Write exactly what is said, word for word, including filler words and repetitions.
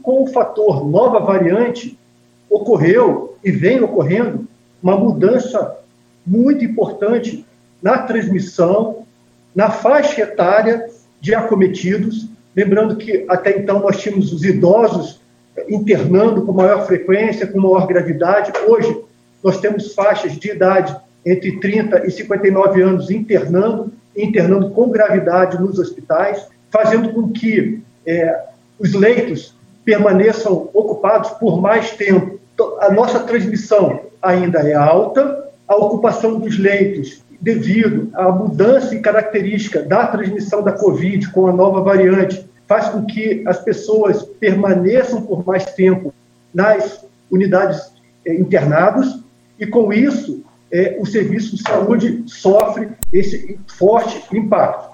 com o fator nova variante, ocorreu e vem ocorrendo uma mudança muito importante na transmissão, na faixa etária de acometidos. Lembrando que até então nós tínhamos os idosos internando com maior frequência, com maior gravidade. Hoje nós temos faixas de idade entre trinta e cinquenta e nove anos internando, internando com gravidade nos hospitais, fazendo com que é, os leitos permaneçam ocupados por mais tempo. A nossa transmissão ainda é alta, a ocupação dos leitos, devido à mudança e característica da transmissão da Covid com a nova variante, faz com que as pessoas permaneçam por mais tempo nas unidades eh, internados, e com isso eh, o serviço de saúde sofre esse forte impacto.